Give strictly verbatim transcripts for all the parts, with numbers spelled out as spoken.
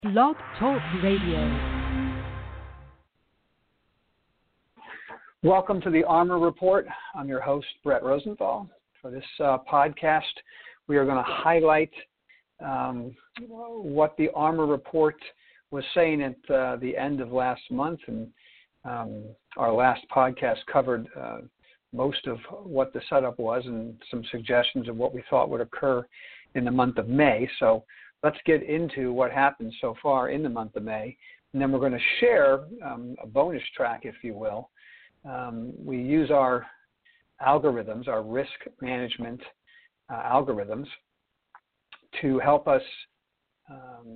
Blog Talk Radio. Welcome to the ARMOR Report. I'm your host, Brett Rosenthal. For this uh, podcast, we are going to highlight um, what the ARMOR Report was saying at uh, the end of last month. And um, our last podcast covered uh, most of what the setup was and some suggestions of what we thought would occur in the month of May. So let's get into what happened so far in the month of May. And then we're going to share um, a bonus track, if you will. Um, we use our algorithms, our risk management uh, algorithms, to help us, um,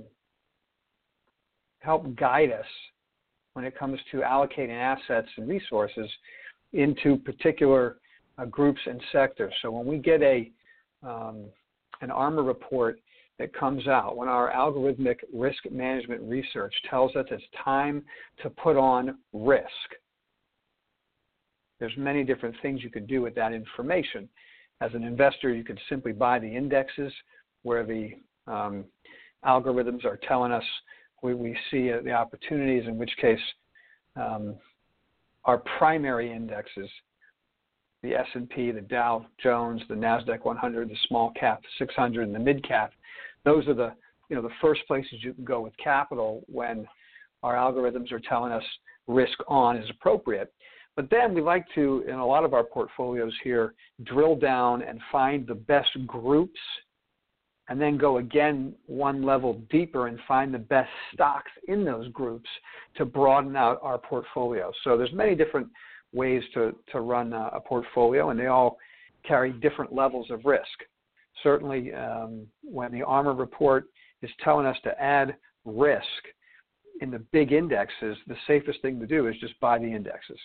help guide us when it comes to allocating assets and resources into particular uh, groups and sectors. So when we get a um, an ARMOR report that comes out, when our algorithmic risk management research tells us it's time to put on risk, there's many different things you could do with that information. As an investor, you could simply buy the indexes where the um, algorithms are telling us we, we see uh, the opportunities, in which case um, our primary indexes, the S and P, the Dow Jones, the NASDAQ one hundred, the small cap six hundred, and the mid cap, those are the you know the first places you can go with capital when our algorithms are telling us risk on is appropriate. But then we like to, in a lot of our portfolios here, drill down and find the best groups, and then go again one level deeper and find the best stocks in those groups to broaden out our portfolio. So there's many different ways to, to run a, a portfolio, and they all carry different levels of risk. Certainly, um, when the ARMOR report is telling us to add risk in the big indexes, the safest thing to do is just buy the indexes.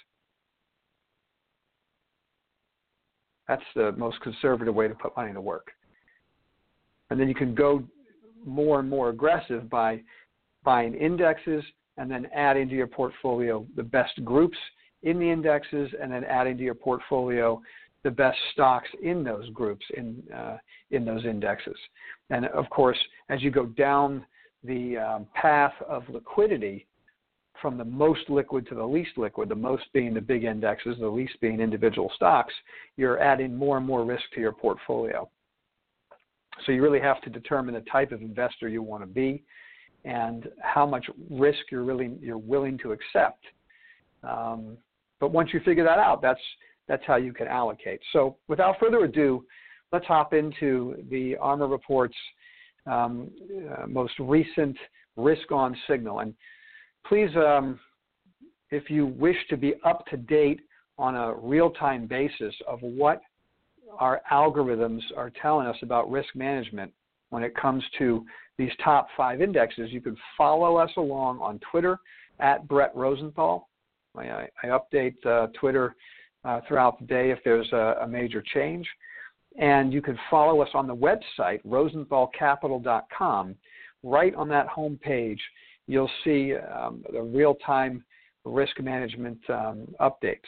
That's the most conservative way to put money to work. And then you can go more and more aggressive by buying indexes and then add into your portfolio the best groups in the indexes, and then adding to your portfolio the best stocks in those groups, in uh, in those indexes. And of course, as you go down the um, path of liquidity, from the most liquid to the least liquid, the most being the big indexes, the least being individual stocks, you're adding more and more risk to your portfolio. So you really have to determine the type of investor you want to be and how much risk you're really you're willing to accept. Um, but once you figure that out, that's that's how you can allocate. So without further ado, let's hop into the ARMOR report's um, uh, most recent risk-on signal. And please, um, if you wish to be up to date on a real-time basis of what our algorithms are telling us about risk management when it comes to these top five indexes, you can follow us along on Twitter at Brett Rosenthal. I, I update uh, Twitter uh, throughout the day if there's a, a major change. And you can follow us on the website, rosenthal capital dot com. Right on that home page, you'll see um, the real-time risk management um, updates.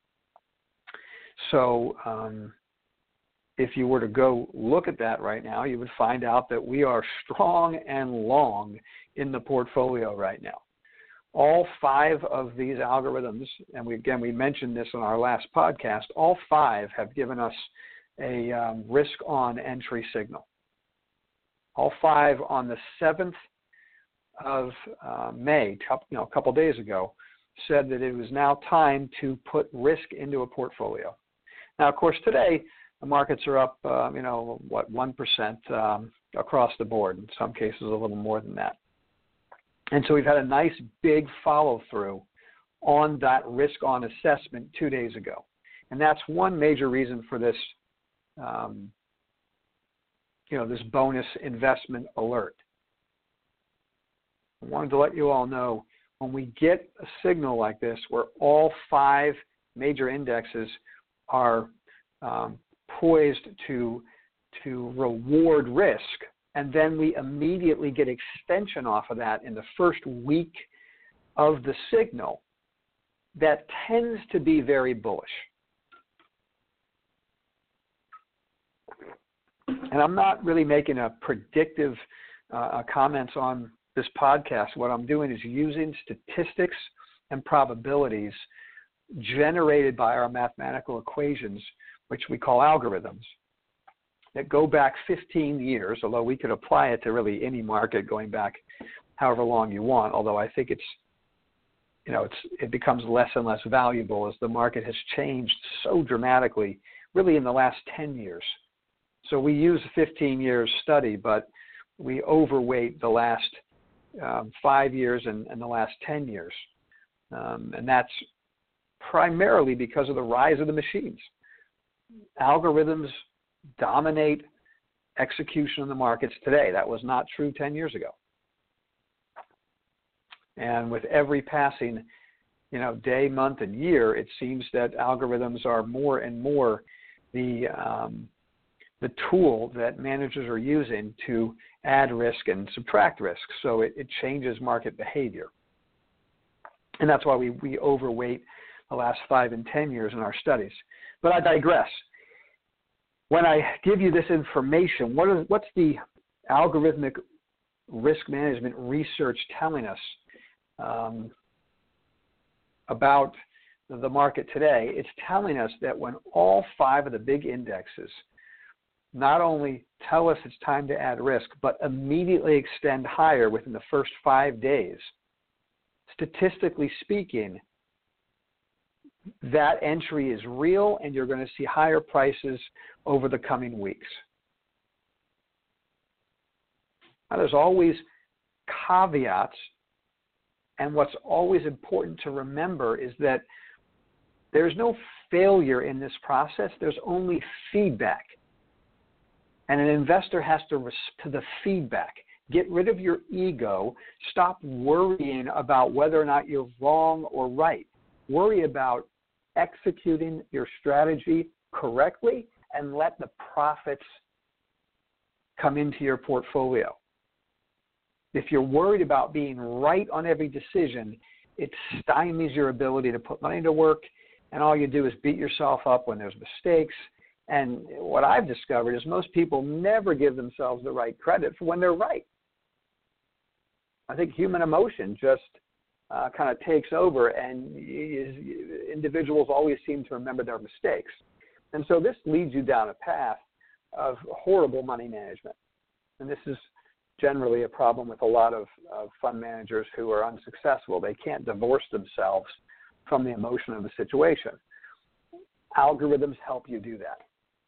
So um, if you were to go look at that right now, you would find out that we are strong and long in the portfolio right now. All five of these algorithms, and we, again, we mentioned this in our last podcast, all five have given us a um, risk-on entry signal. All five on the seventh of uh, May, you know, a couple days ago, said that it was now time to put risk into a portfolio. Now, of course, today the markets are up, uh, you know, what, one percent um, across the board. In some cases, a little more than that. And so we've had a nice big follow-through on that risk-on assessment two days ago. And that's one major reason for this, um, you know, this bonus investment alert. I wanted to let you all know, when we get a signal like this where all five major indexes are um, poised to, to reward risk, and then we immediately get extension off of that in the first week of the signal, that tends to be very bullish. And I'm not really making a predictive uh, comments on this podcast, what I'm doing is using statistics and probabilities generated by our mathematical equations, which we call algorithms, that go back fifteen years, although we could apply it to really any market going back however long you want, although I think it's, you know, it's, it becomes less and less valuable as the market has changed so dramatically, really in the last ten years. So we use a fifteen years study, but we overweight the last um, five years and, and the last ten years. Um, and that's primarily because of the rise of the machines. Algorithms dominate execution in the markets today. That was not true ten years ago. And with every passing, you know, day, month, and year, it seems that algorithms are more and more the um, the tool that managers are using to add risk and subtract risk. So it, it changes market behavior. And that's why we, we overweight the last five and ten years in our studies. But I digress. When I give you this information, what is, what's the algorithmic risk management research telling us um, about the market today? It's telling us that when all five of the big indexes not only tell us it's time to add risk, but immediately extend higher within the first five days, statistically speaking, that entry is real and you're going to see higher prices over the coming weeks. Now, there's always caveats, and what's always important to remember is that there's no failure in this process, there's only feedback. And an investor has to respond to the feedback. Get rid of your ego. Stop worrying about whether or not you're wrong or right. Worry about executing your strategy correctly and let the profits come into your portfolio. If you're worried about being right on every decision, it stymies your ability to put money to work, and all you do is beat yourself up when there's mistakes. And what I've discovered is most people never give themselves the right credit for when they're right. I think human emotion just uh, kind of takes over, and is, individuals always seem to remember their mistakes. And so this leads you down a path of horrible money management. And this is generally a problem with a lot of, of fund managers who are unsuccessful. They can't divorce themselves from the emotion of the situation. Algorithms help you do that.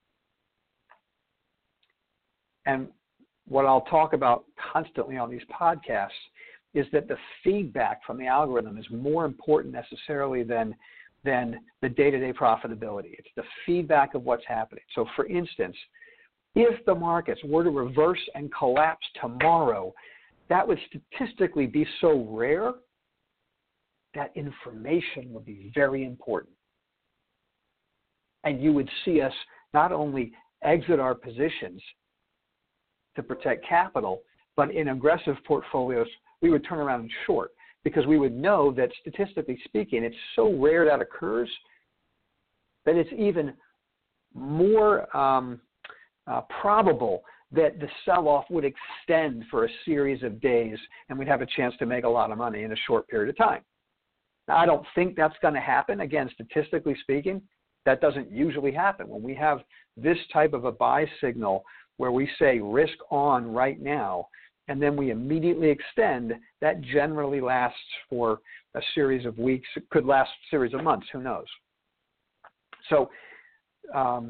And what I'll talk about constantly on these podcasts is that the feedback from the algorithm is more important necessarily than, than the day-to-day profitability. It's the feedback of what's happening. So for instance, if the markets were to reverse and collapse tomorrow, that would statistically be so rare that information would be very important. And you would see us not only exit our positions to protect capital, but in aggressive portfolios, we would turn around and short because we would know that statistically speaking, it's so rare that occurs that it's even more um, uh, probable that the sell-off would extend for a series of days and we'd have a chance to make a lot of money in a short period of time. Now, I don't think that's going to happen. Again, statistically speaking, that doesn't usually happen. When we have this type of a buy signal where we say risk on right now, and then we immediately extend, that generally lasts for a series of weeks. It could last a series of months, who knows. So um,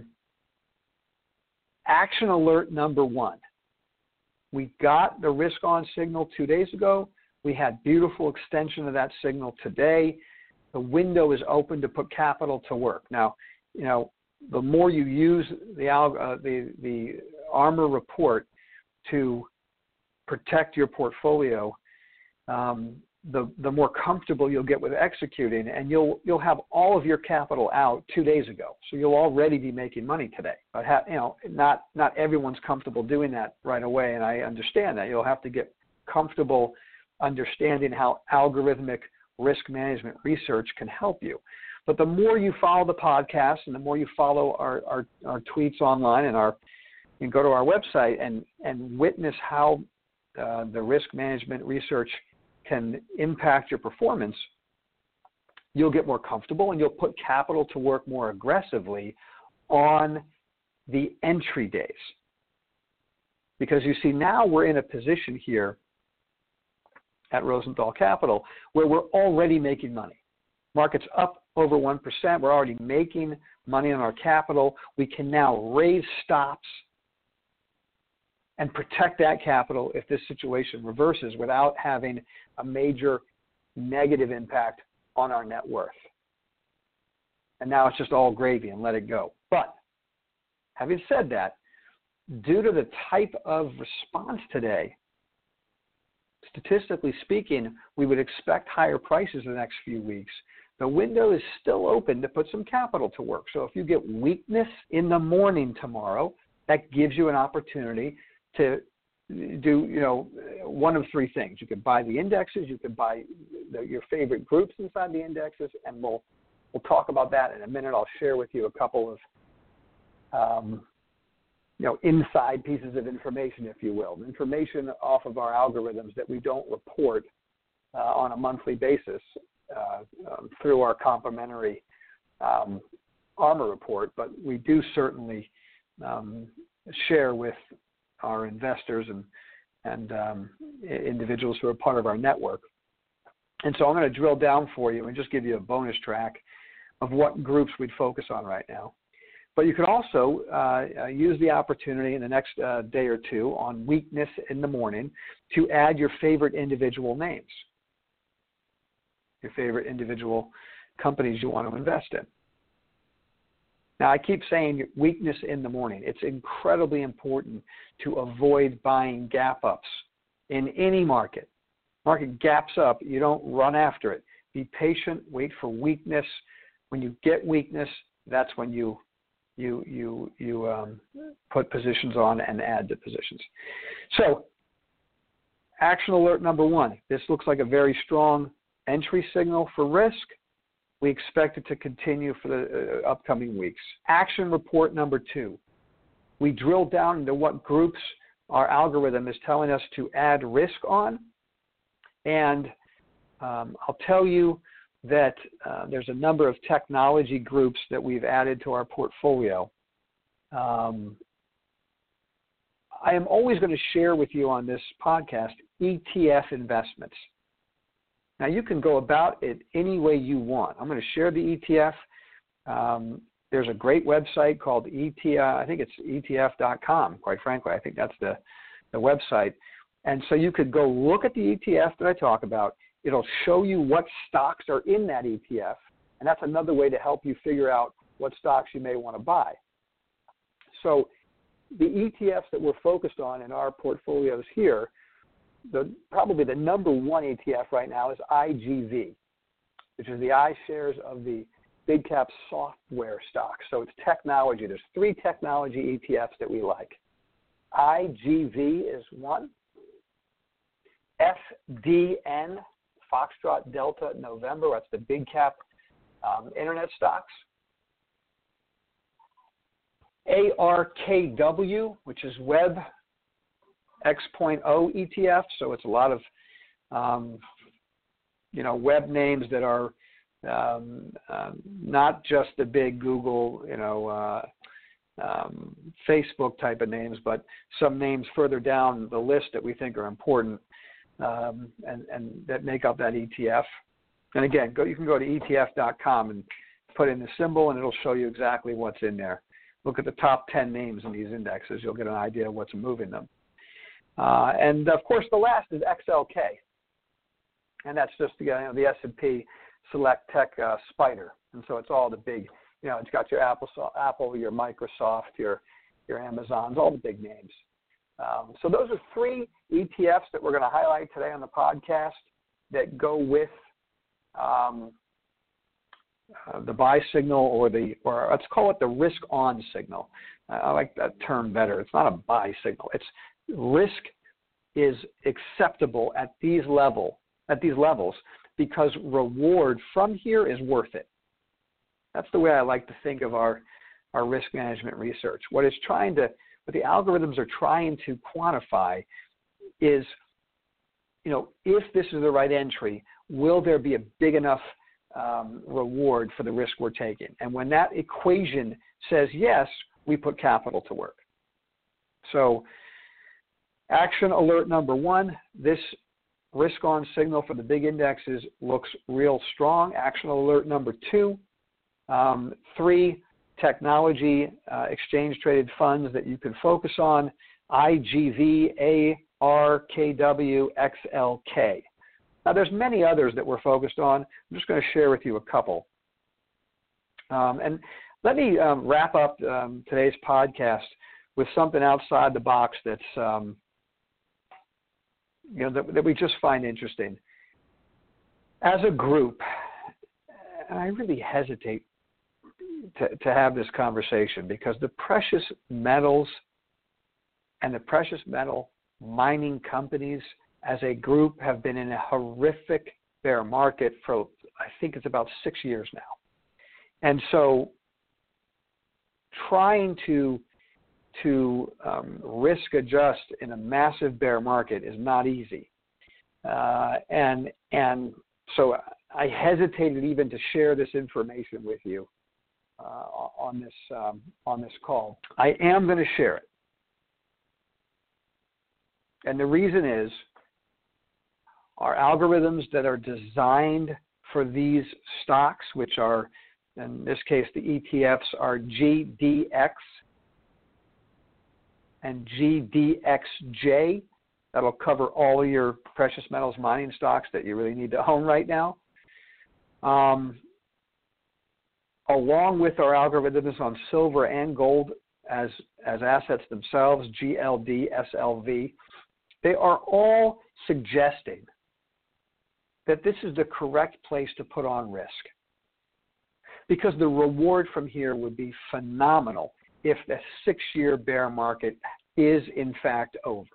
action alert number one. We got the risk on signal two days ago. We had beautiful extension of that signal today. The window is open to put capital to work. Now, you know, the more you use the uh, the the Armor report to protect your portfolio, um, the the more comfortable you'll get with executing, and you'll you'll have all of your capital out two days ago. So you'll already be making money today. But ha- you know, not not everyone's comfortable doing that right away, and I understand that. You'll have to get comfortable understanding how algorithmic risk management research can help you. But the more you follow the podcast and the more you follow our, our, our tweets online and our, you can go to our website and, and witness how uh, the risk management research can impact your performance, you'll get more comfortable and you'll put capital to work more aggressively on the entry days. Because you see, now we're in a position here at Rosenthal Capital where we're already making money. Market's up over one percent. We're already making money on our capital. We can now raise stops and protect that capital if this situation reverses without having a major negative impact on our net worth. And now it's just all gravy and let it go. But having said that, due to the type of response today, statistically speaking, we would expect higher prices in the next few weeks. The window is still open to put some capital to work. So if you get weakness in the morning tomorrow, that gives you an opportunity to do, you know, one of three things. You could buy the indexes, you could buy the, your favorite groups inside the indexes, and we'll we'll talk about that in a minute. I'll share with you a couple of um, you know, inside pieces of information, if you will, information off of our algorithms that we don't report uh, on a monthly basis uh, um, through our complimentary um, ARMOR report, but we do certainly um, share with our investors and, and um, individuals who are part of our network. And so I'm going to drill down for you and just give you a bonus track of what groups we'd focus on right now. But you can also uh, use the opportunity in the next uh, day or two on weakness in the morning to add your favorite individual names, your favorite individual companies you want to invest in. Now, I keep saying weakness in the morning. It's incredibly important to avoid buying gap ups in any market. Market gaps up, you don't run after it. Be patient, wait for weakness. When you get weakness, that's when you you you you um, put positions on and add to positions. So, action alert number one. This looks like a very strong entry signal for risk. We expect it to continue for the uh, upcoming weeks. Action report number two. We drill down into what groups our algorithm is telling us to add risk on. And um, I'll tell you that uh, there's a number of technology groups that we've added to our portfolio. Um, I am always going to share with you on this podcast E T F investments. Now, you can go about it any way you want. I'm going to share the E T F. Um, there's a great website called E T F. I think it's E T F dot com, quite frankly. I think that's the, the website. And so you could go look at the E T F that I talk about. It'll show you what stocks are in that E T F, and that's another way to help you figure out what stocks you may want to buy. So the E T Fs that we're focused on in our portfolios here, the, probably the number one E T F right now is I G V, which is the iShares of the big cap software stocks. So it's technology. There's three technology E T Fs that we like. I G V is one. F D N, Foxtrot Delta November, that's the big cap um, internet stocks. A R K W, which is Web X point oh E T F, so it's a lot of um, you know, web names that are um, um, not just the big Google, you know, uh, um, Facebook type of names, but some names further down the list that we think are important. Um, and, and that make up that E T F. And again, go, you can go to E T F dot com and put in the symbol, and it'll show you exactly what's in there. Look at the top ten names in these indexes. You'll get an idea of what's moving them. Uh, and, of course, the last is X L K. And that's just you know, the S and P Select Tech uh, Spider. And so it's all the big, you know, it's got your Apple, Apple, your Microsoft, your, your Amazons, all the big names. Um, so those are three E T Fs that we're going to highlight today on the podcast that go with um, uh, the buy signal or the, or let's call it the risk on signal. Uh, I like that term better. It's not a buy signal. It's risk is acceptable at these level, at these levels because reward from here is worth it. That's the way I like to think of our, our risk management research. What it's trying to What the algorithms are trying to quantify is you know, if this is the right entry, will there be a big enough um, reward for the risk we're taking? And when that equation says yes, we put capital to work. So action alert number one, this risk on signal for the big indexes looks real strong. Action alert number two, um, three technology uh, exchange traded funds that you can focus on, I G V, A R K W, X L K. Now there's many others that we're focused on. I'm just going to share with you a couple. Um, and let me um, wrap up um, today's podcast with something outside the box that's um, you know that, that we just find interesting. As a group, and I really hesitate to, to have this conversation because the precious metals and the precious metal mining companies as a group have been in a horrific bear market for, I think it's about six years now. And so trying to to um, risk adjust in a massive bear market is not easy. Uh, and and so I hesitated even to share this information with you uh, on this um, on this call. I am going to share it. And the reason is our algorithms that are designed for these stocks, which are, in this case, the E T Fs are G D X and G D X J. That'll cover all of your precious metals mining stocks that you really need to own right now. Um, along with our algorithms on silver and gold as, as assets themselves, G L D, S L V, they are all suggesting that this is the correct place to put on risk because the reward from here would be phenomenal if the six-year bear market is in fact over.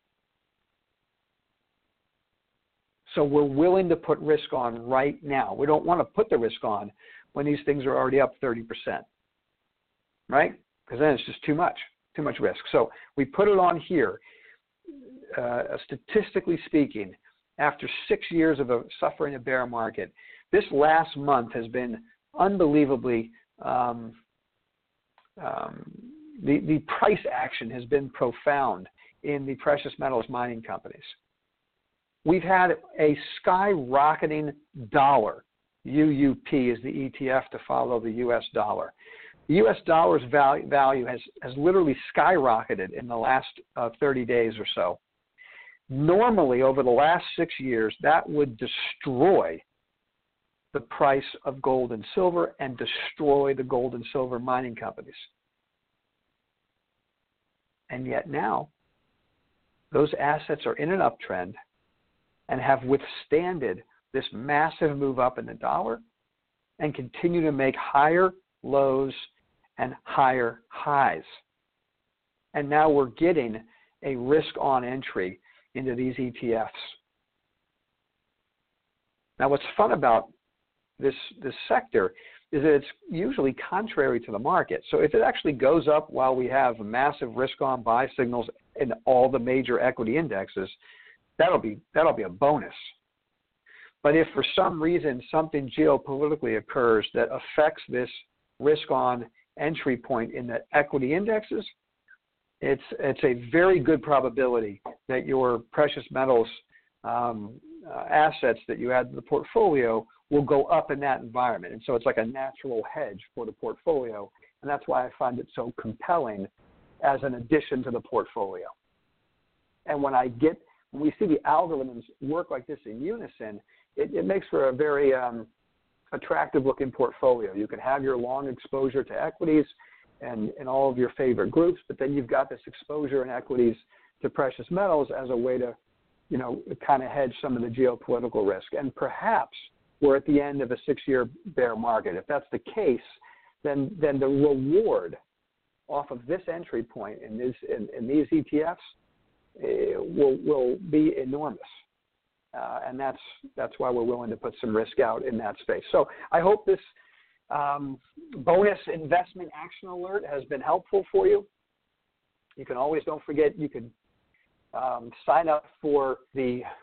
So we're willing to put risk on right now. We don't want to put the risk on when these things are already up thirty percent, right? Because then it's just too much, too much risk. So we put it on here. Uh, statistically speaking, after six years of a, suffering a bear market, this last month has been unbelievably, um, um, the, the price action has been profound in the precious metals mining companies. We've had a skyrocketing dollar. U U P is the E T F to follow the U S dollar. The U S dollar's value, value has, has literally skyrocketed in the last uh, thirty days or so. Normally, over the last six years, that would destroy the price of gold and silver and destroy the gold and silver mining companies. And yet now, those assets are in an uptrend and have withstanded this massive move up in the dollar and continue to make higher lows and higher highs. And now we're getting a risk-on entry into these E T Fs. Now, what's fun about this, this sector is that it's usually contrary to the market. So if it actually goes up while we have massive risk-on buy signals in all the major equity indexes, that'll be, that'll be a bonus. But if for some reason something geopolitically occurs that affects this risk-on entry point in the equity indexes, it's it's a very good probability that your precious metals um, uh, assets that you add to the portfolio will go up in that environment. And so it's like a natural hedge for the portfolio. And that's why I find it so compelling as an addition to the portfolio. And when I get, when we see the algorithms work like this in unison, it, it makes for a very um, attractive looking portfolio. You can have your long exposure to equities and, and all of your favorite groups, but then you've got this exposure in equities to precious metals as a way to, you know, kind of hedge some of the geopolitical risk. And perhaps we're at the end of a six-year bear market. If that's the case, then then the reward off of this entry point in these in, in these E T Fs uh, will will be enormous. Uh, and that's that's why we're willing to put some risk out in that space. So I hope this um, bonus investment action alert has been helpful for you. You can always, don't forget, you can um, sign up for the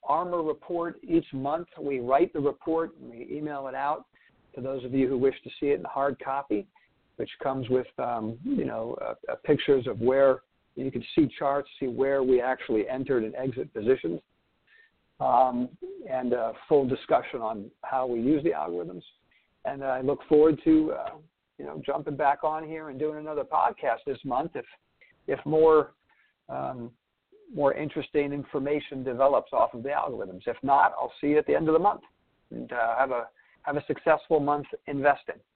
ARMOR report each month. We write the report and we email it out to those of you who wish to see it in hard copy, which comes with, um, you know, uh, uh, pictures of where you can see charts, see where we actually entered and exit positions, um, and a full discussion on how we use the algorithms. And I look forward to, uh, you know, jumping back on here and doing another podcast this month if, if more, um, more interesting information develops off of the algorithms. If not, I'll see you at the end of the month, and uh, have a have a successful month investing.